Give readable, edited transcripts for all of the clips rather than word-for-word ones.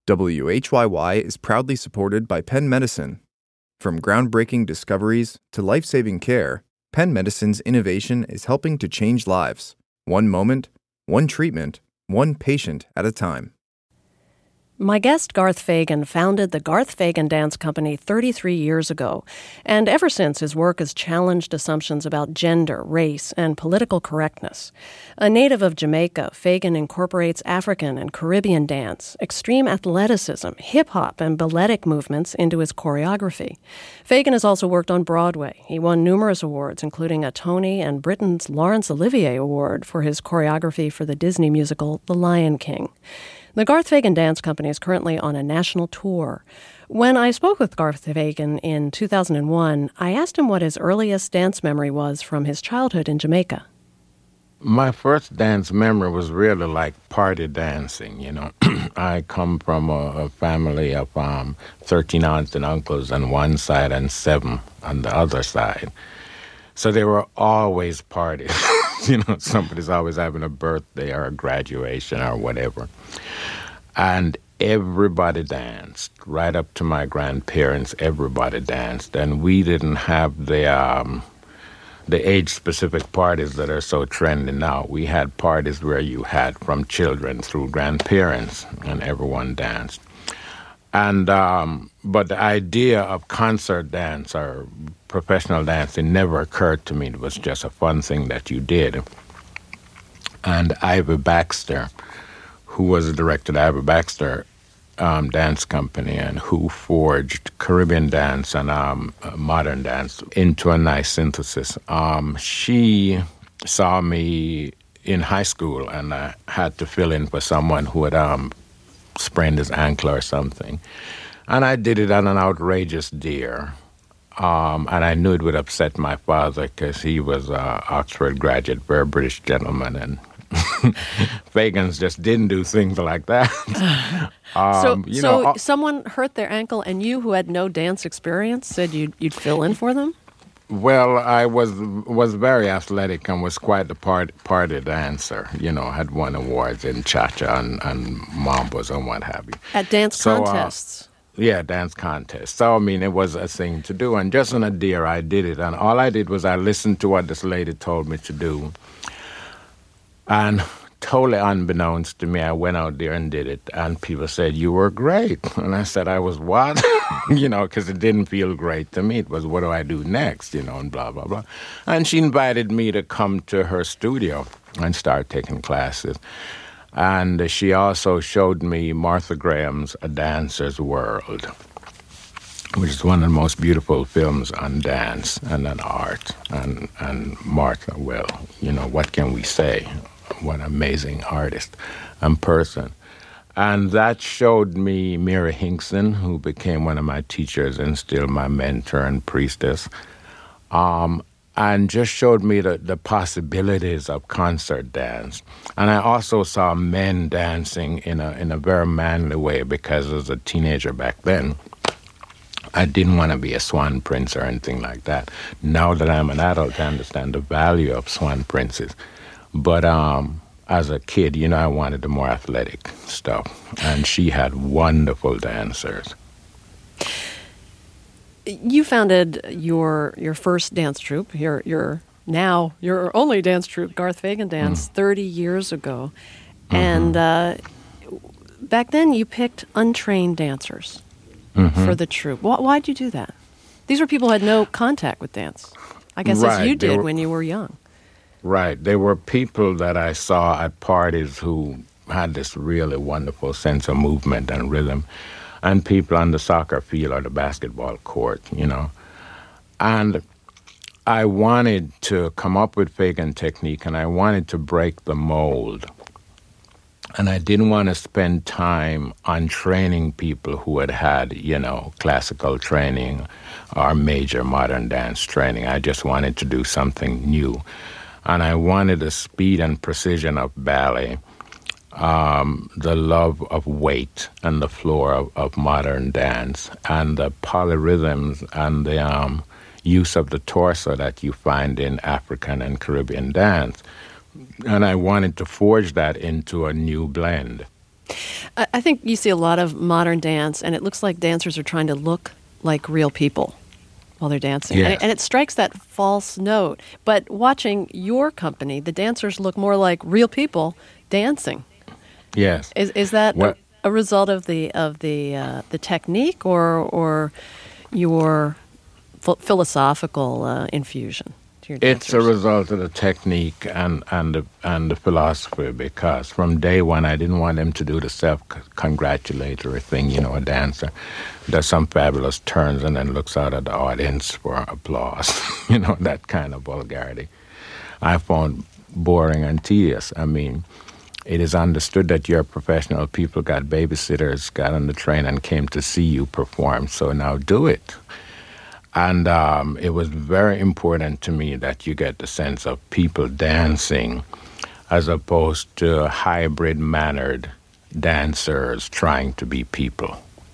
WHYY is proudly supported by Penn Medicine. From groundbreaking discoveries to life-saving care, Penn Medicine's innovation is helping to change lives, one moment, one treatment, one patient at a time. My guest, Garth Fagan, founded the Garth Fagan Dance Company 33 years ago, and ever since his work has challenged assumptions about gender, race, and political correctness. A native of Jamaica, Fagan incorporates African and Caribbean dance, extreme athleticism, hip-hop, and balletic movements into his choreography. Fagan has also worked on Broadway. He won numerous awards, including a Tony and Britain's Laurence Olivier Award for his choreography for the Disney musical The Lion King. The Garth Fagan Dance Company is currently on a national tour. When I spoke with Garth Fagan in 2001, I asked him what his earliest dance memory was from his childhood in Jamaica. My first dance memory was really like party dancing, you know. I come from a family of 13 aunts and uncles on one side and 7 on the other side. So there were always parties. You know, somebody's always having a birthday or a graduation or whatever. And everybody danced, right up to my grandparents, everybody danced. And we didn't have the age-specific parties that are so trendy now. We had parties where you had from children through grandparents, and everyone danced. And but the idea of concert dance or professional dancing never occurred to me. It was just a fun thing that you did. And Ivy Baxter, who was the director of the Ivy Baxter Dance Company and who forged Caribbean dance and modern dance into a nice synthesis. She saw me in high school and I had to fill in for someone who had sprained his ankle or something. And I did it on an outrageous deer. And I knew it would upset my father because he was an Oxford graduate, very British gentleman, and Fagans just didn't do things like that. So someone hurt their ankle and you, who had no dance experience, said you'd fill in for them? Well, I was very athletic and was quite a party dancer. You know, had won awards in cha-cha and mambos and what have you. At dance contests? Yeah, dance contests. So, I mean, it was a thing to do. And just on a deer, I did it. And all I did was I listened to what this lady told me to do. And totally unbeknownst to me, I went out there and did it. And people said, "You were great." And I said, "I was what?" You know, because it didn't feel great to me. It was, what do I do next? You know, and blah, blah, blah. And she invited me to come to her studio and start taking classes. And she also showed me Martha Graham's A Dancer's World, which is one of the most beautiful films on dance and on art. And Martha, well, you know, what can we say? What an amazing artist and person. And that showed me Mira Hinkson, who became one of my teachers and still my mentor and priestess, and just showed me the possibilities of concert dance. And I also saw men dancing in a very manly way, because as a teenager back then, I didn't want to be a swan prince or anything like that. Now that I'm an adult, I understand the value of swan princes. But as a kid, you know, I wanted the more athletic stuff. And she had wonderful dancers. You founded your first dance troupe, your only dance troupe, Garth Fagan Dance, 30 years ago. And back then you picked untrained dancers for the troupe. Why'd you do that? These were people who had no contact with dance. I guess as you did when you were young. Right. They were people that I saw at parties who had this really wonderful sense of movement and rhythm, and people on the soccer field or the basketball court, you know. And I wanted to come up with Fagan technique, and I wanted to break the mold. And I didn't want to spend time on training people who had, you know, classical training or major modern dance training. I just wanted to do something new. And I wanted the speed and precision of ballet, the love of weight and the floor of modern dance, and the polyrhythms and the use of the torso that you find in African and Caribbean dance. And I wanted to forge that into a new blend. I think you see a lot of modern dance, and it looks like dancers are trying to look like real people while they're dancing. Yes. And it strikes that false note. But watching your company, the dancers look more like real people dancing. Yes. Is that a result of the technique or your philosophical infusion to your dancers? It's a result of the technique and the philosophy, because from day one I didn't want them to do the self-congratulatory thing, a dancer does some fabulous turns and then looks out at the audience for applause, that kind of vulgarity. I found boring and tedious. I mean, it is understood that you're professional people, got babysitters, got on the train and came to see you perform, so now do it. And it was very important to me that you get the sense of people dancing as opposed to hybrid-mannered dancers trying to be people.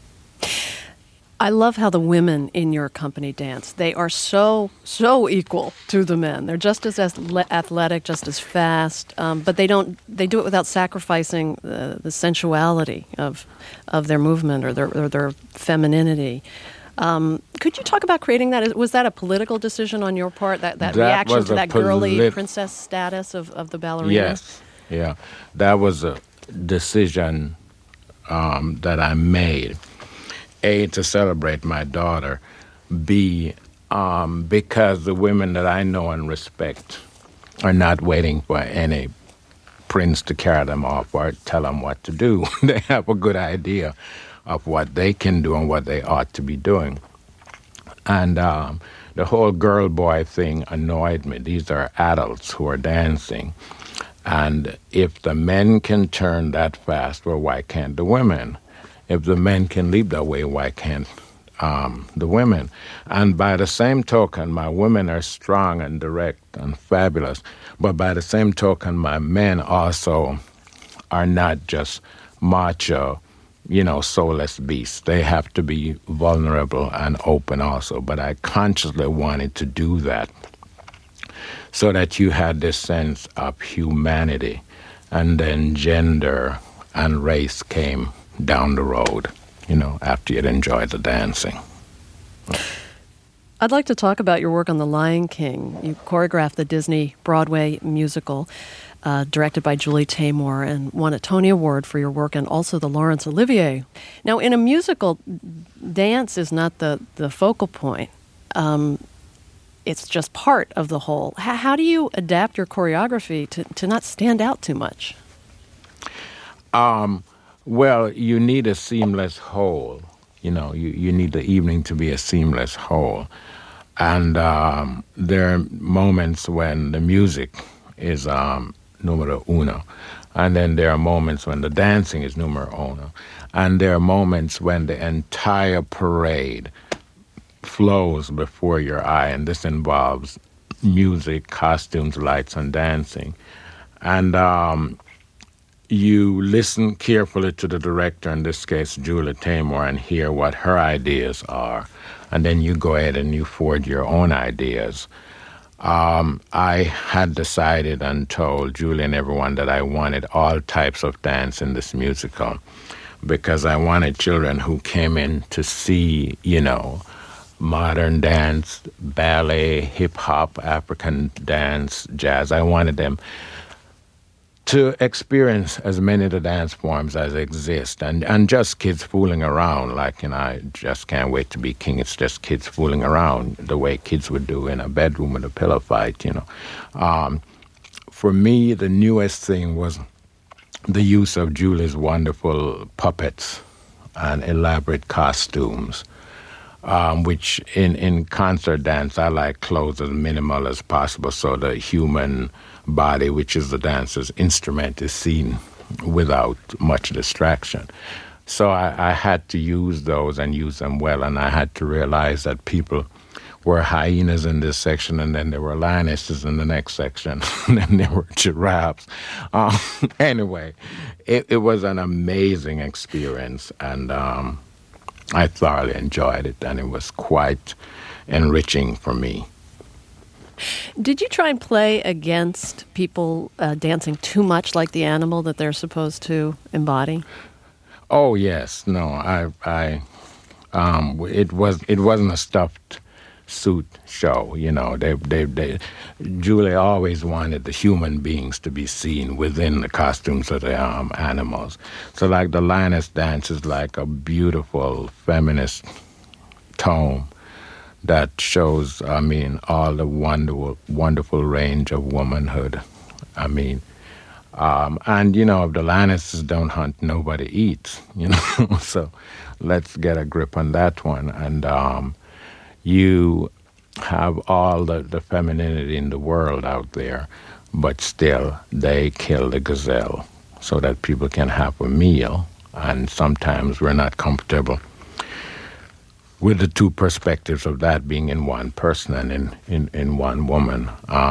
I love how the women in your company dance. They are so equal to the men. They're just as athletic, just as fast, but they do it without sacrificing the sensuality of their movement or their femininity. Could you talk about creating that? Was that a political decision on your part, that reaction to that girly princess status of the ballerina? Yes, yeah. That was a decision that I made. A, to celebrate my daughter. B, because the women that I know and respect are not waiting for any prince to carry them off or tell them what to do. They have a good idea of what they can do and what they ought to be doing. And the whole girl-boy thing annoyed me. These are adults who are dancing. And if the men can turn that fast, well, why can't the women? If the men can leap that way, why can't the women? And by the same token, my women are strong and direct and fabulous. But by the same token, my men also are not just macho, soulless beasts. They have to be vulnerable and open also. But I consciously wanted to do that so that you had this sense of humanity. And then gender and race came down the road, after you'd enjoyed the dancing. I'd like to talk about your work on The Lion King. You choreographed the Disney Broadway musical, directed by Julie Taymor, and won a Tony Award for your work, and also the Laurence Olivier. Now, in a musical, dance is not the focal point. It's just part of the whole. How do you adapt your choreography to not stand out too much? Well, you need a seamless whole. You need the evening to be a seamless whole. And there are moments when the music is numero uno. And then there are moments when the dancing is numero uno. And there are moments when the entire parade flows before your eye. And this involves music, costumes, lights, and dancing. And you listen carefully to the director, in this case, Julie Taymor, and hear what her ideas are. And then you go ahead and you forge your own ideas. I had decided and told Julie and everyone that I wanted all types of dance in this musical because I wanted children who came in to see, modern dance, ballet, hip-hop, African dance, jazz. I wanted them to experience as many of the dance forms as exist, and just kids fooling around, I just can't wait to be king. It's just kids fooling around the way kids would do in a bedroom with a pillow fight, For me, the newest thing was the use of Julie's wonderful puppets and elaborate costumes, which in concert dance, I like clothes as minimal as possible so the human body, which is the dancer's instrument, is seen without much distraction. So I had to use those and use them well, and I had to realize that people were hyenas in this section, and then there were lionesses in the next section, and then there were giraffes. Anyway, it was an amazing experience, and I thoroughly enjoyed it, and it was quite enriching for me. Did you try and play against people dancing too much like the animal that they're supposed to embody? Oh yes, no, it wasn't a stuffed suit show. You know, Julie always wanted the human beings to be seen within the costumes of the animals. So, like the lioness dance is like a beautiful feminist tome that shows, all the wonderful range of womanhood. And if the lionesses don't hunt, nobody eats. So let's get a grip on that one. And you have all the femininity in the world out there, but still they kill the gazelle so that people can have a meal. And sometimes we're not comfortable with the two perspectives of that being in one person and in one woman.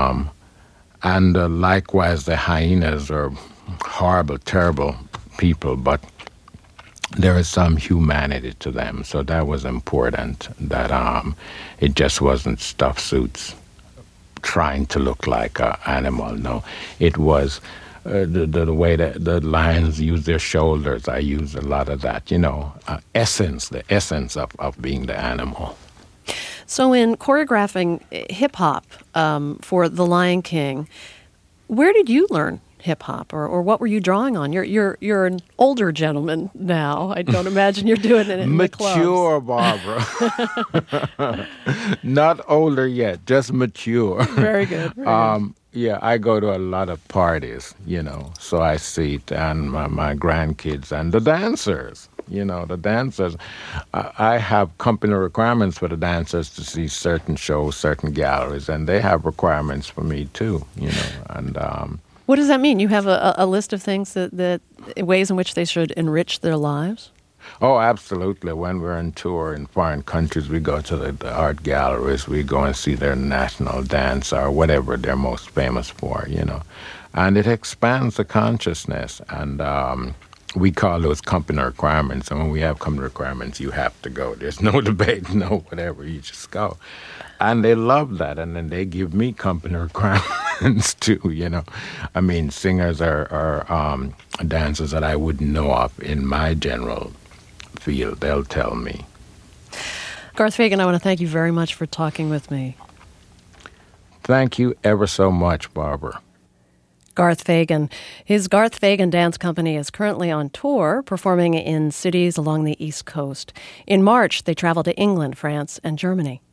Likewise, the hyenas are horrible, terrible people, but there is some humanity to them. So that was important, that it just wasn't stuffed suits trying to look like an animal. No, it was the way that the lions use their shoulders. I use a lot of that, the essence of being the animal. So in choreographing hip-hop for The Lion King, where did you learn hip-hop, or what were you drawing on? You're an older gentleman now. I don't imagine you're doing it in the clubs. Mature, Barbara. Not older yet, just mature. Very good. Very good. Yeah, I go to a lot of parties, so I see it, and my grandkids and the dancers. The dancers, I have company requirements for the dancers to see certain shows, certain galleries, and they have requirements for me too, and what does that mean? You have a list of things that ways in which they should enrich their lives? Oh, absolutely. When we're on tour in foreign countries, we go to the art galleries. We go and see their national dance or whatever they're most famous for, And it expands the consciousness. And we call those company requirements. And when we have company requirements, you have to go. There's no debate, no whatever. You just go. And they love that. And then they give me company requirements too, Singers are dancers that I wouldn't know of in my general field. They'll tell me. Garth Fagan, I want to thank you very much for talking with me. Thank you ever so much, Barbara. Garth Fagan. His Garth Fagan Dance Company is currently on tour, performing in cities along the East Coast. In March, they travel to England, France, and Germany.